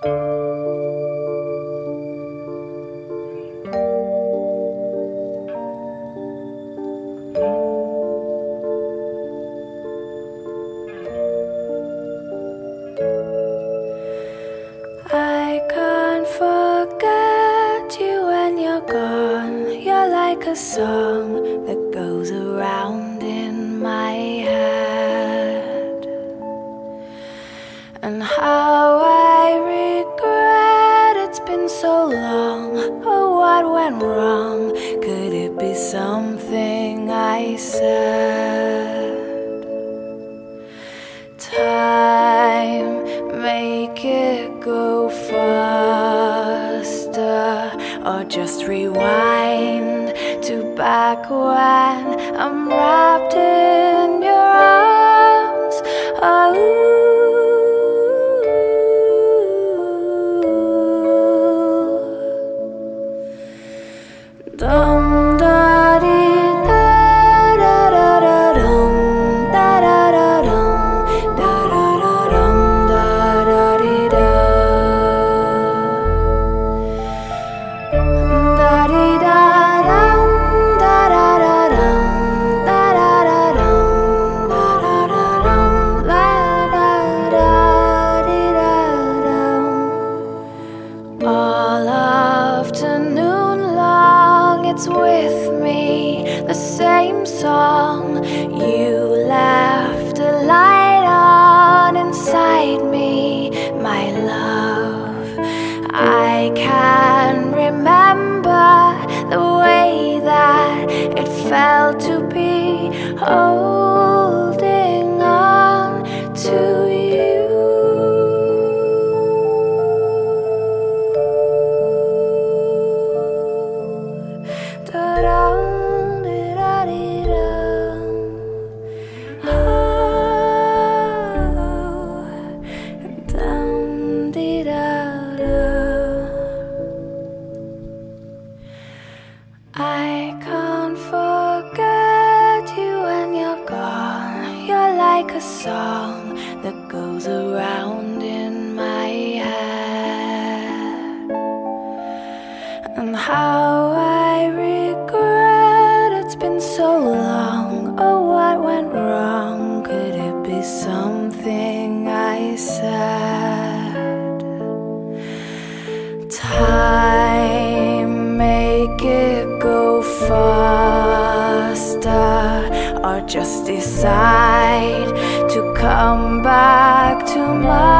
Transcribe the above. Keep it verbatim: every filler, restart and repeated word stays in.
I can't forget you when you're gone. You're like a song that goes around in my head. And how I regret it's been so long. Oh, what went wrong? Could it be something I said? Time, make it go faster, or just rewind to back when I'm wrapped in your arms. Oh, dum da dee da da da da dum da da da dum da da da dum da da dee da da dee da dum da da da dum da da da dum da da da dum la da da dee da dum. All afternoon long it's with me, the same song. You left a light on inside me, my love. I can remember the way that it felt to be holding on to you. Da-dum, di-da-dee-dum. Oh, dum-dee-da-da. I can't forget you when you're gone. You're like a song that goes around in my head. And how I regret it's been so long. Oh, what went wrong? Could it be something I said? Time, make it go faster, or just decide to come back to my